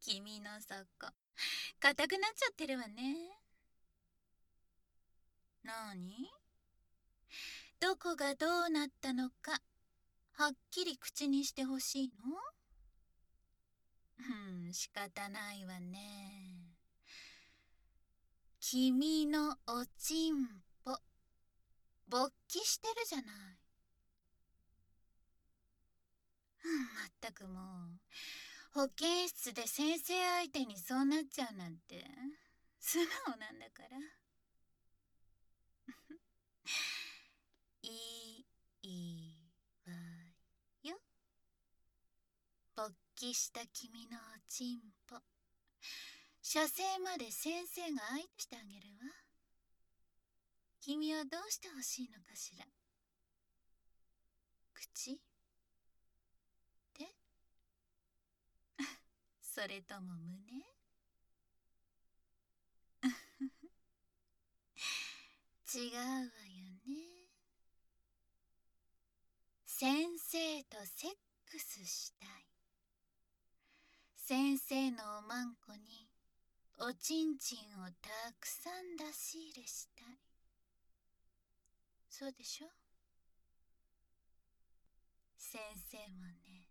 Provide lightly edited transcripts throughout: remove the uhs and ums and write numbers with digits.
君のそこ、硬くなっちゃってるわね。なに？どこがどうなったのか、はっきり口にしてほしいの？仕方ないわね。君のおちんぽ、勃起してるじゃない。まったくもう、保健室で先生相手にそうなっちゃうなんて、素直なんだから。いいわよ。勃起した君のおちんぽ、射精まで先生が相手してあげるわ。君はどうしてほしいのかしら。口？手？それとも胸？違うわよね。先生とセックスしたい。先生のおまんこにおちんちんをたくさん出し入れしたい。そうでしょ？先生もね、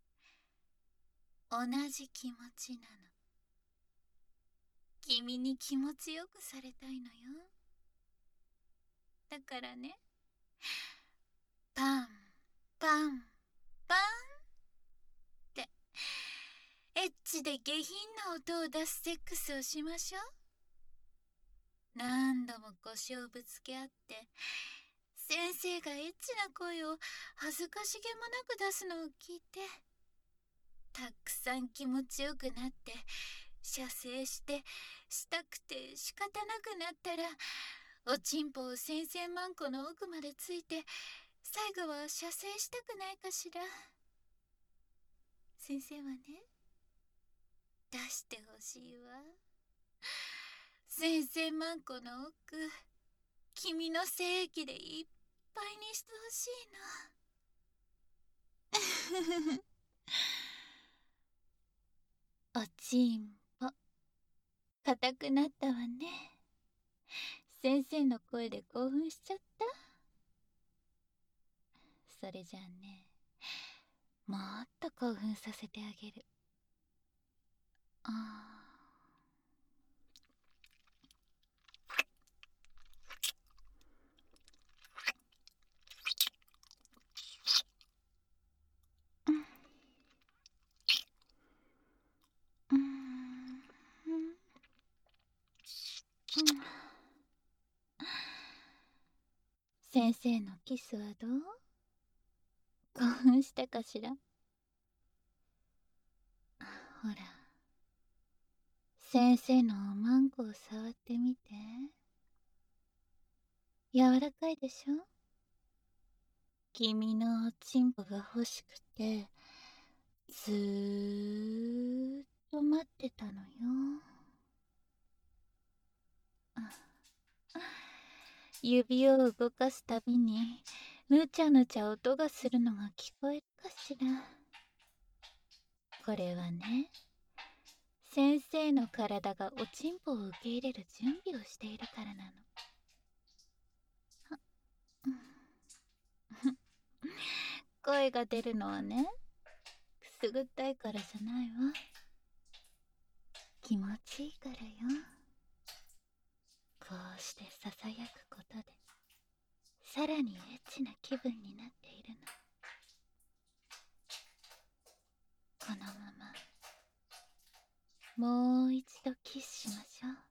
同じ気持ちなの。君に気持ちよくされたいのよ。だからね、パンパンパンってエッチで下品な音を出すセックスをしましょう。何度も腰をぶつけ合って、先生がエッチな声を恥ずかしげもなく出すのを聞いて、たくさん気持ちよくなって、射精してしたくて仕方なくなったら、おちんぽを先生マンコの奥までついて、最後は射精したくないかしら。先生はね、出してほしいわ。先生マンコの奥、君の精液でいっぱいにしてほしいの。おちんぽ、硬くなったわね。先生の声で興奮しちゃった。それじゃあね、もっと興奮させてあげる。あー、うん、先生のキスはどう？興奮したかしら。ほら、先生のおまんこを触ってみて。柔らかいでしょ？君のおちんぽが欲しくて、ずーっと待ってたのよ。指を動かすたびに、ぬちゃぬちゃ音がするのが聞こえるかしら。これはね、先生の体がおちんぽを受け入れる準備をしているからなの。声が出るのはね、くすぐったいからじゃないわ。気持ちいいからよ。こうしてささやくことで、さらにエッチな気分になっているの。このままもう一度キスしましょう。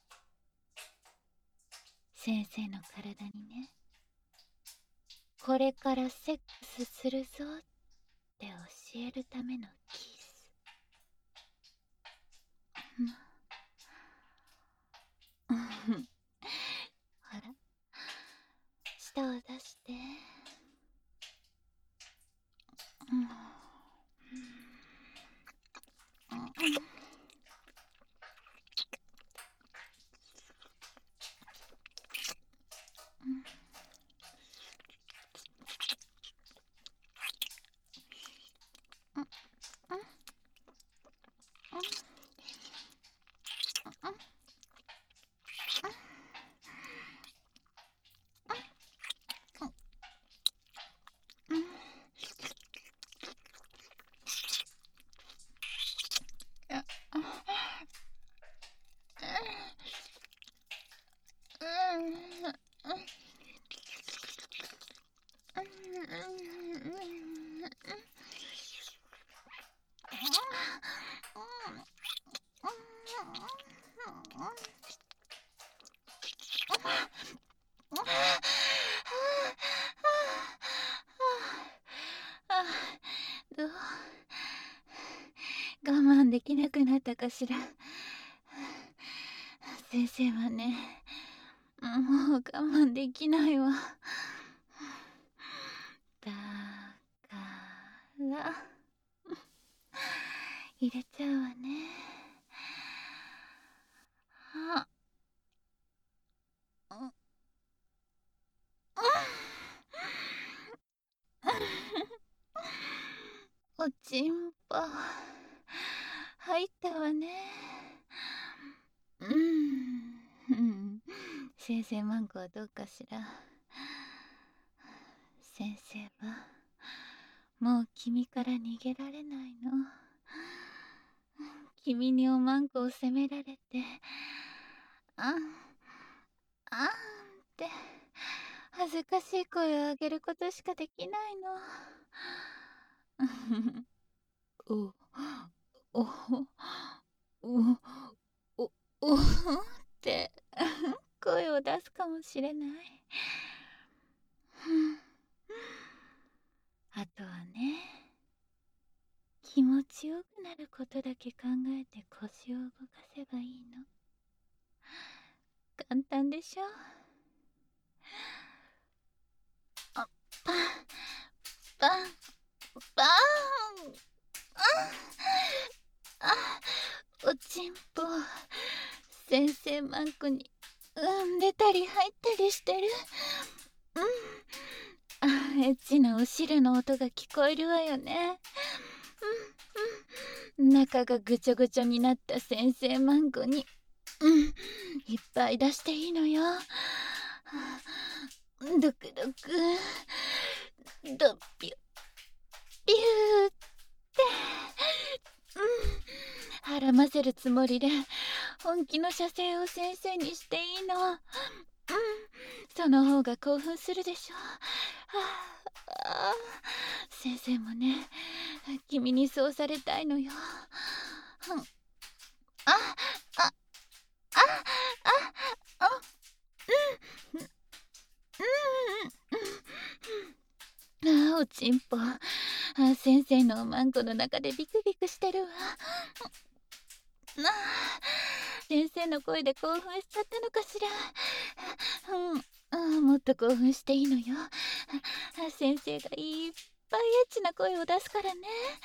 先生の体にね、これからセックスするぞって教えるためのキス。ほら、舌を出して。 我慢できなくなったかしら。先生はね、もう我慢できないわ。だから入れちゃうわね。あ、おちんぽ入ったわね。先生マンコはどうかしら。先生はもう君から逃げられないの。君におまんこを責められて、あんって恥ずかしい声を上げることしかできないの。おおおおおって声を出すかもしれない。あとはね、気持ちよくなることだけ考えて腰を動かせばいいの。簡単でしょ。あ、パンパンおちんぽ先生マンコに出たり入ったりしてる。エッチなお汁の音が聞こえるわよね。中がぐちょぐちょになった先生マンコにいっぱい出していいのよ。ドクドクドッピュピューってはらませるつもりで本気の射精を先生にしていいの。その方が興奮するでしょ。先生もね、君にそうされたいのよ。おちんぽ、先生のおまんこの中でビクビクしてるわ。先生の声で興奮しちゃったのかしら。もっと興奮していいのよ。先生がいっぱいエッチな声を出すからね。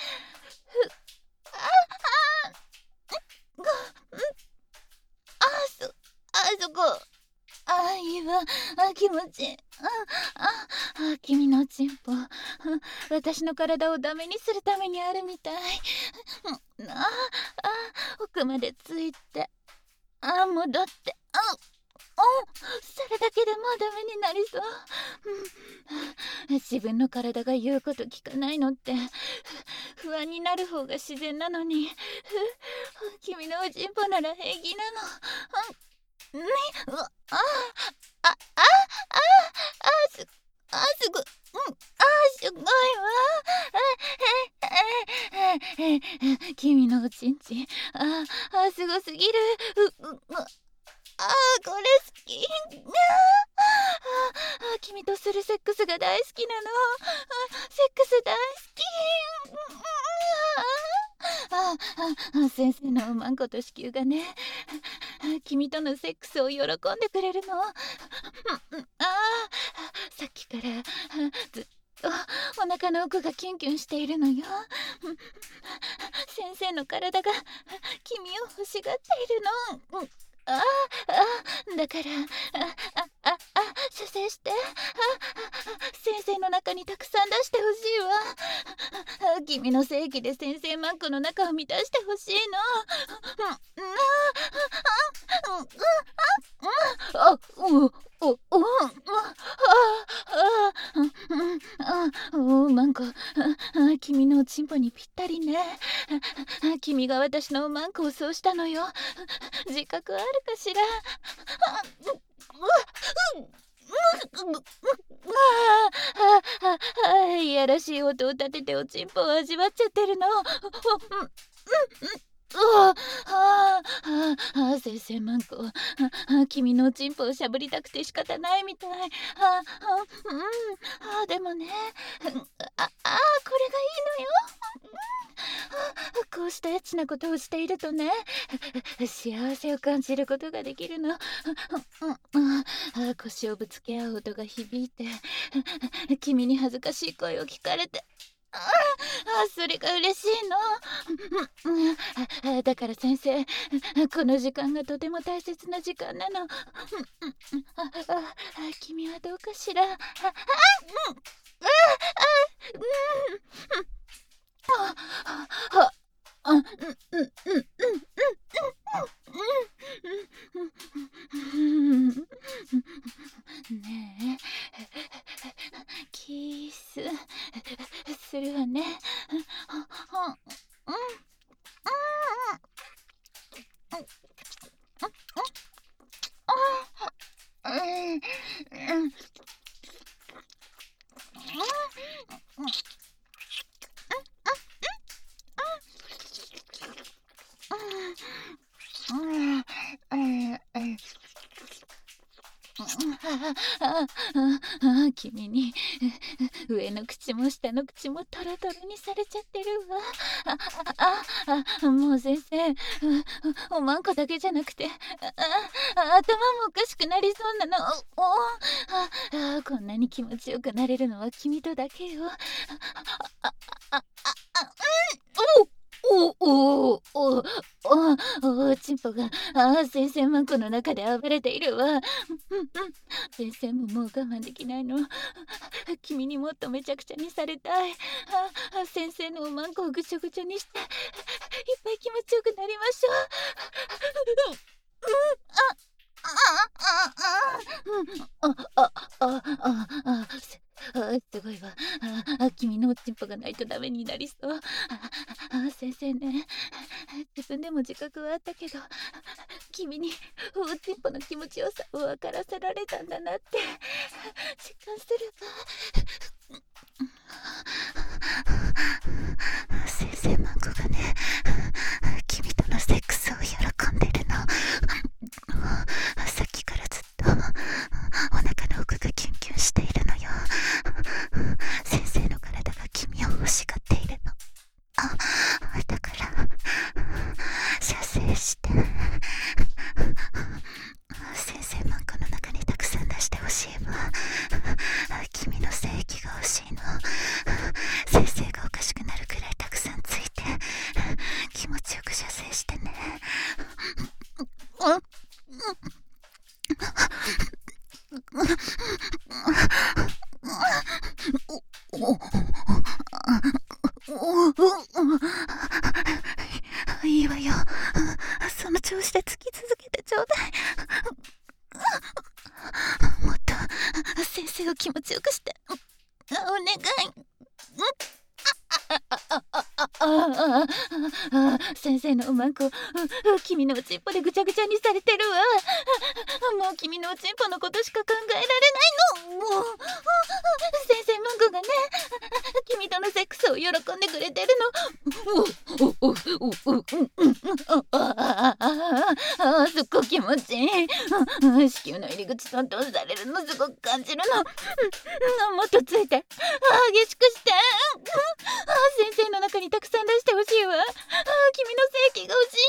そこ。いいわ。気持ちいい。君のちんぽ、私の体をダメにするためにあるみたい。奥までついて、戻って、それだけでもうダメになりそう。自分の体が言うこと聞かないのって不安になる方が自然なのに、君のおちんぽなら平気なの。すごい。すごいわ。君のおちんちん、すごすぎる。これ好き。君とするセックスが大好きなの。セックス大好き。先生のおまんこと子宮がね、君とのセックスを喜んでくれるの。さっきからずっとお腹の奥がキュンキュンしているのよ。先生の体が君を欲しがっているの。だから射精して先生の中にたくさん出してほしいわ。君の精液で先生マンコの中を満たしてほしいの。マンコ、君のおちんぽにぴったりね。君が私のマンコをそうしたのよ。自覚あるかしら。いやらしい音を立てておちんぽを味わっちゃってるの。 先生マンコ、君のおちんぽをしゃぶりたくて仕方ないみたい。でもね、これがいいのよ。こうしたエッチなことをしているとね、幸せを感じることができるの。腰をぶつけ合う音が響いて、君に恥ずかしい声を聞かれて、それが嬉しいの。だから先生、この時間がとても大切な時間なの。君はどうかしら。ねえ、キスするわね。君に上の口も下の口もトロトロにされちゃってるわ。もう先生、おまんこだけじゃなくて頭もおかしくなりそうなの。こんなに気持ちよくなれるのは君とだけよ。おちんぽが先生マンコの中で暴れているわ。先生ももう我慢できないの。君にもっとめちゃくちゃにされたい。先生のおまんこをぐちょぐちょにしていっぱい気持ちよくなりましょう。すごいわ。君のおちんぽがないとダメになりそう。先生ね、自分でも自覚はあったけど、君におちんぽの気持ちよさを分からせられたんだなって実感するわ。先生マンコがね、君とのセックスを喜んでるの。さっきからずっとお腹の奥がキュンキュンしているのよ。先生の体が君を欲しがっているの。だから射精して先生マンコの中にたくさん出してほしいわ。君の精液が欲しいの。先生がおかしくなるくらいたくさんついて気持ちよく射精してね。いいわよ。その調子で突き続けてちょうだい。もっと先生を気持ちよくしてお願い。先生のおまんこ、君のおちんぽでぐちゃぐちゃにされてるわ。もう君のおちんぽのことしか考えられないの。先生マンコがね、君とのセックスを喜んでくれてるの。すっごい気持ちいい。子宮の入り口トントンされるのすごく感じるの。もっとついて激しくして。先生の中にたくさん出してほしいわ。君の精液が欲し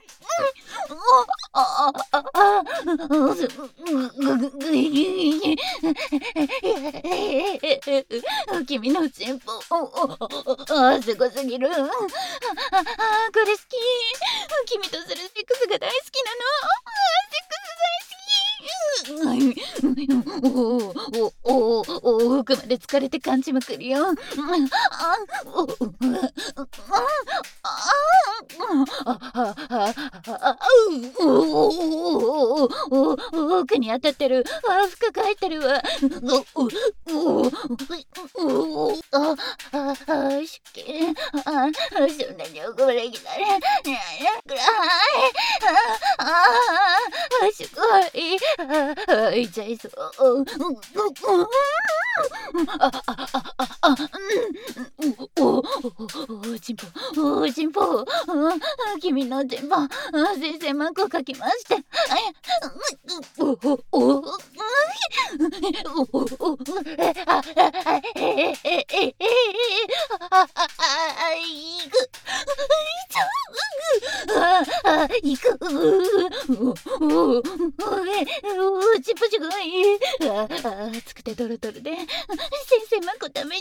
いの。君のチンポすごすぎる。これ好き。君とするセックスが大好きなの。奥まで疲れて感じまくるよ。奥に当たってる。深く入ってるわ。しけそんなに怒れきたらししょい痛いぞ。おちんぽ、おちんぽ、君のちんぽ、先生マークを書きまして。行く。ちっぽちがいい。熱くてドロドロで先生マコダメに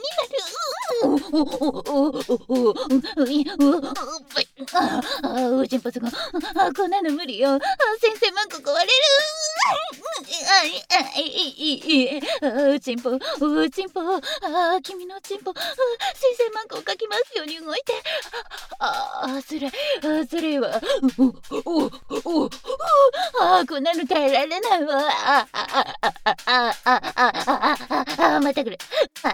なる。おちんぽすがこんなの無理よ。先生マコ壊れる。おちんぽ、おちんぽ、君のちんぽ、先生マコを描きますように動いて。それはこんなの耐えられないわ。またくる。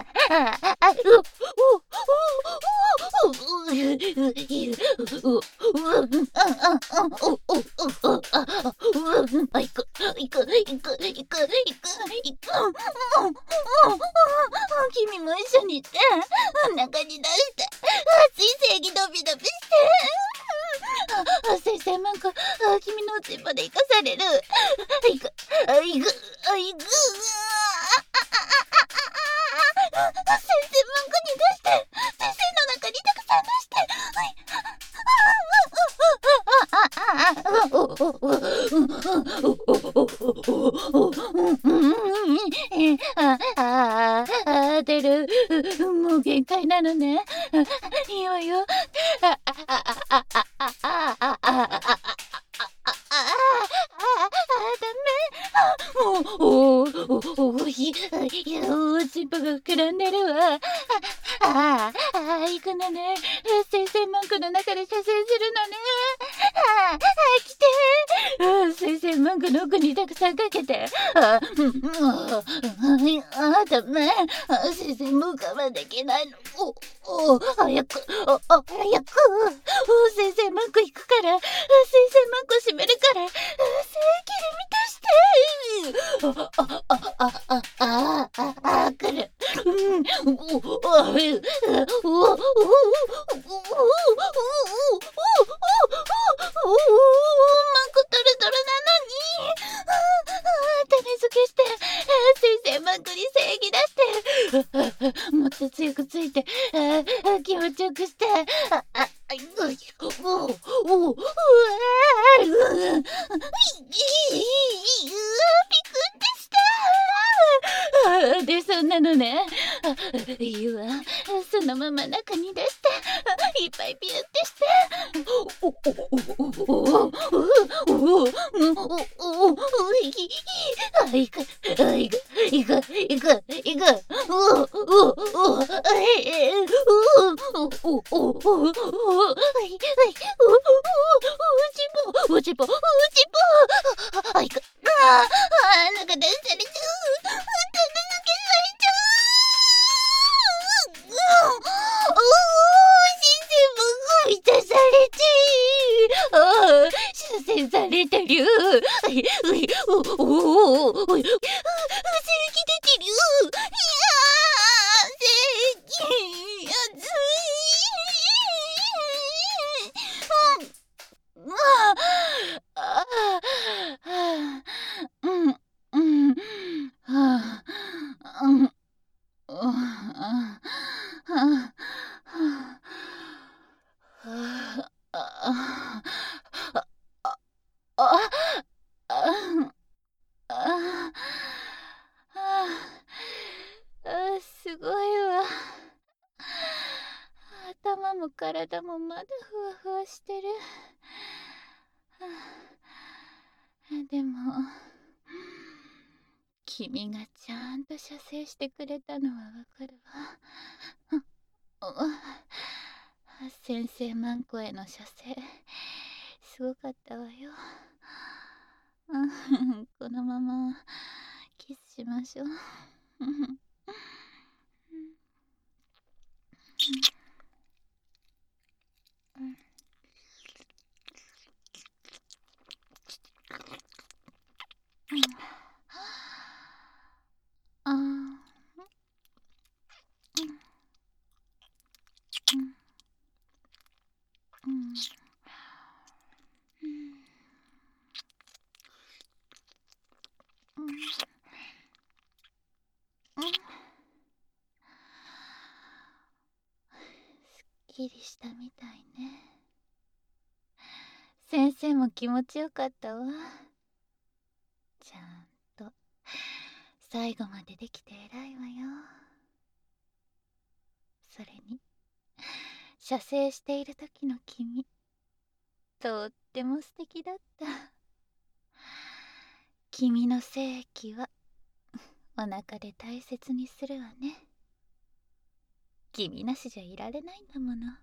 君も一緒に行って中に出して水石ドビドビして。先生マンコ、君のおちんぽで生かされる。いく。先生マンコに出して。先生の中にたくさん出して。出る。もう限界なのね。いいわよ。ちんぽが膨らんでるわ。行くのね。先生マンコの中で射精するのね。来て。先生マンコの奥にたくさんかけて。ダメ。先生もう我慢できないの。早く。先生マンコ行くから。先生マンコ閉めるから。正規で満たして。来る。種付けして先生マンコに正義出して。もっと強くついて気持ちよくして。ビクってしたで、そんなのね。いいわ。そのまま中に出していっぱいビューってして。おちんぽ。なんか出されちゃう。満たされち射精されてる。正義出てる。正義熱すごいわ。頭も体もまだふわふわしてる。でも君がちゃんと射精してくれたのはわかるわ。先生マンコへの射精すごかったわよ。このままキスしましょう。 生も気持ちよかったわ。ちゃんと最後までできて偉いわよ。それに射精している時の君、とっても素敵だった。君の性器はお腹で大切にするわね。君なしじゃいられないんだもの。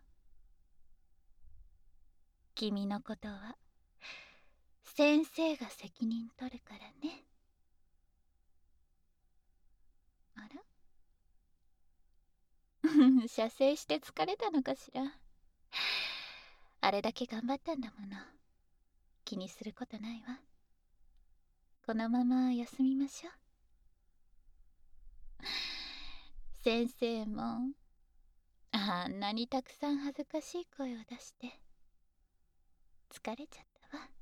君のことは先生が責任取るからね。あら射精して疲れたのかしら。あれだけ頑張ったんだもの。気にすることないわ。このまま休みましょう。先生もあんなにたくさん恥ずかしい声を出して疲れちゃったわ。